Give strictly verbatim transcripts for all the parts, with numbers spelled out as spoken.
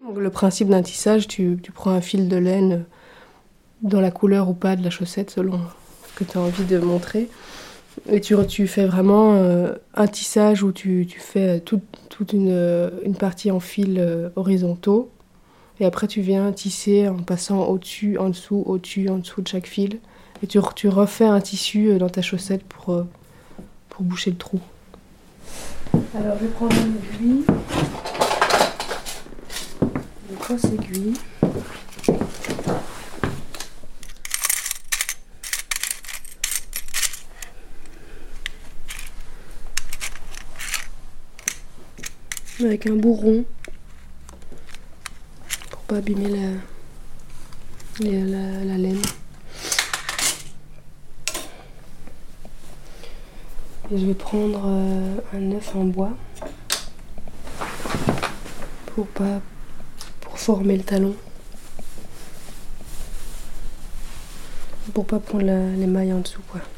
Le principe d'un tissage, tu, tu prends un fil de laine dans la couleur ou pas de la chaussette selon ce que tu as envie de montrer. Et tu, tu fais vraiment euh, un tissage où tu, tu fais toute, toute une, une partie en fil euh, horizontaux. Et après tu viens tisser en passant au-dessus, en dessous, au-dessus, en dessous de chaque fil. Et tu, tu refais un tissu dans ta chaussette pour, euh, pour boucher le trou. Alors je vais prendre une aiguille. Une grosse aiguille. Avec un bourron pour pas abîmer la, la, la, la laine. Et je vais prendre euh, un œuf en bois pour pas pour former le talon, pour pas prendre la, les mailles en dessous quoi.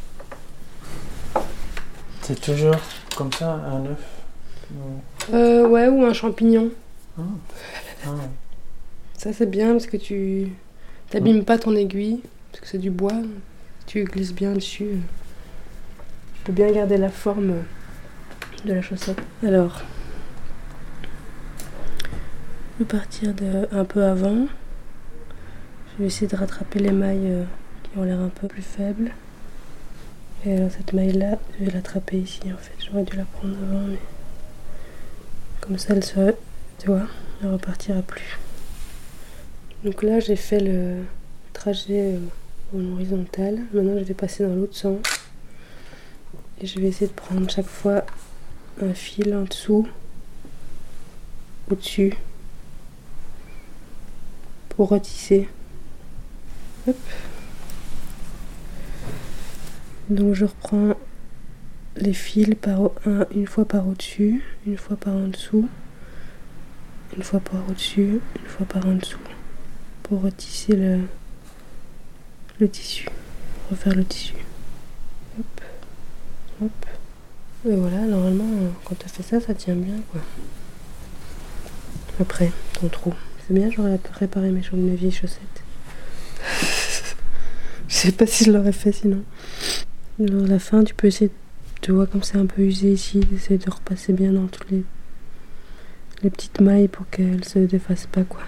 C'est toujours comme ça un œuf? Euh, ouais, ou un champignon. Ah. Ah. Ça c'est bien parce que tu t'abîmes pas ton aiguille, parce que c'est du bois, tu glisses bien dessus. Tu peux bien garder la forme de la chaussette. Alors, je vais partir de un peu avant. Je vais essayer de rattraper les mailles qui ont l'air un peu plus faibles. Et alors cette maille là, je vais l'attraper ici en fait. J'aurais dû la prendre avant, mais comme ça elle se, tu vois, elle repartira plus. Donc là j'ai fait le trajet en horizontal. Maintenant je vais passer dans l'autre sens. Et je vais essayer de prendre chaque fois un fil en dessous, au-dessus, pour retisser. Hop. Donc je reprends les fils par un, une fois par au-dessus, une fois par en dessous, une fois par au-dessus, une fois par en dessous, pour retisser le, le tissu, refaire le tissu. Hop, hop. Et voilà, normalement, quand tu as fait ça, ça tient bien, quoi. Après, ton trou. C'est bien, j'aurais réparé mes, mes vieilles chaussettes. Je sais pas si je l'aurais fait sinon. Alors, à la fin, tu peux essayer, tu vois, comme c'est un peu usé ici, d'essayer de repasser bien dans toutes les, les petites mailles pour qu'elles se défassent pas, quoi.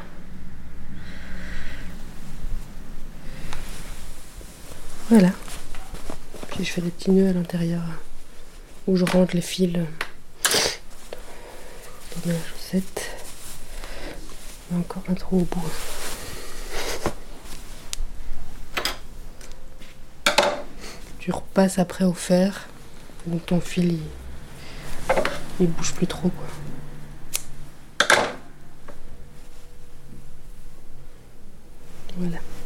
Voilà. Puis je fais des petits nœuds à l'intérieur où je rentre les fils dans la chaussette. Il y a encore un trou au bout. Tu repasses après au fer, donc ton fil il, il bouge plus trop quoi. Voilà.